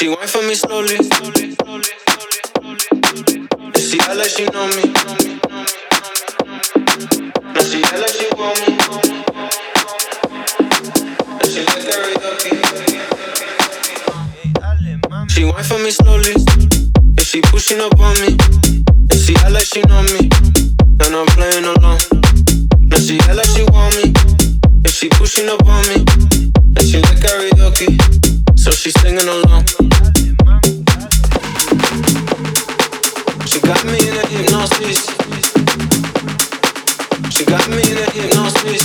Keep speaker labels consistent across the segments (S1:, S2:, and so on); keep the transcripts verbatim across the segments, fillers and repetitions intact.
S1: She went for me slowly. And she act like she know me. Now she act like she want me. And she like karaoke. She went for me slowly. And she pushing up on me. And she act like she know me. And I'm playing along. Now she act like she want me. And she pushing up on me. And she like karaoke. So she singing along. She got me in a hypnosis. She got me in a hypnosis.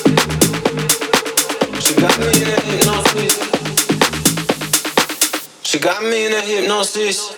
S1: She got me in a hypnosis. She got me in a hypnosis.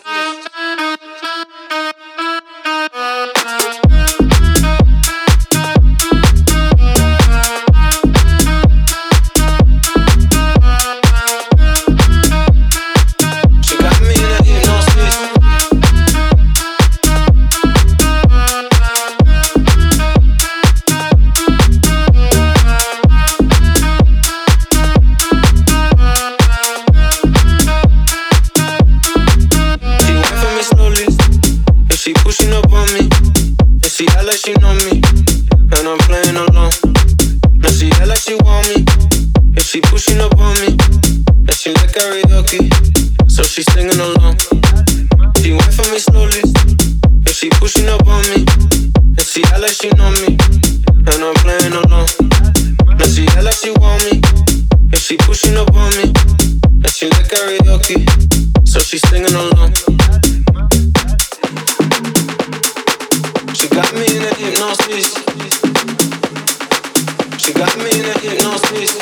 S1: She know me, and I'm playing along. Now she act like she want me, and she pushing up on me, and she like karaoke, so she singing along. She went for me slowly, and she pushing up on me, and she act like she know me, and I'm playing along. Now she act like she want me, and she pushing up on me, and she like karaoke, so she singing along. She got me in a hypnosis. She got me in a hypnosis.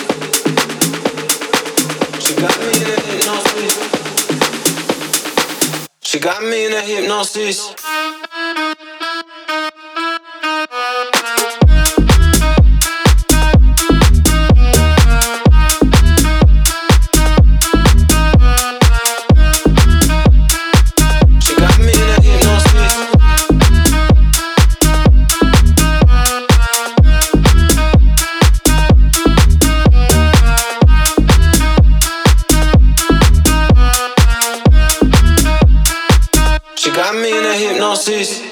S1: She got me in a hypnosis. She got me in a hypnosis. Got me in a hypnosis.